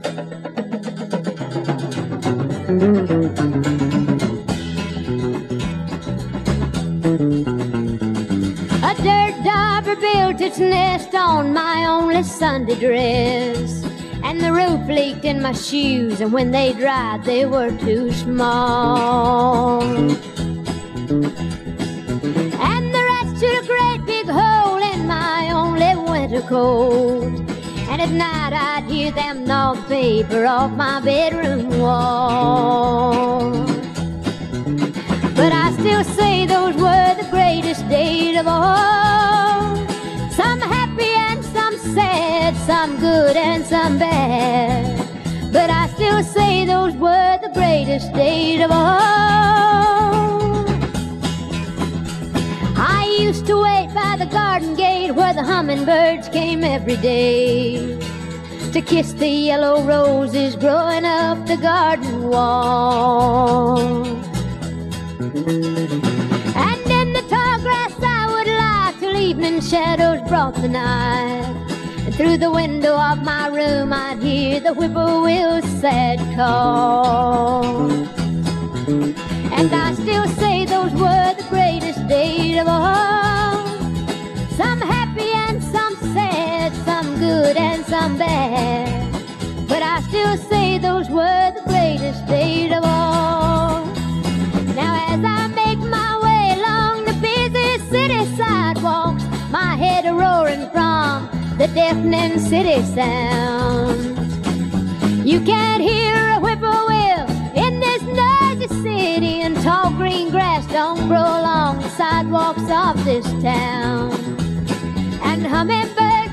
A dirt dauber built its nest on my only Sunday dress, and the roof leaked in my shoes, and when they dried they were too small. And the rats chewed a great big hole in my only winter coat, and at night I'd hear them gnaw paper off my bedroom wall. But I still say those were the greatest days of all. Some happy and some sad, some good and some bad. But I still say those were the greatest days of all. I used to wait by the garden gate where the hummingbirds came every day to kiss the yellow roses growing up the garden wall. And in the tall grass I would lie till evening shadows brought the night. And through the window of my room I'd hear the whippoorwill's sad call. And I still say those were the greatest days of all. Some happy and some sad, some good and some bad. But I still say those were the greatest days of all. Now as I make my way along the busy city sidewalks, my head a-roaring from the deafening city sounds. You can't hear a whippoorwill in this noisy city, and tall green grass don't grow along the sidewalks of this town. And hummingbirds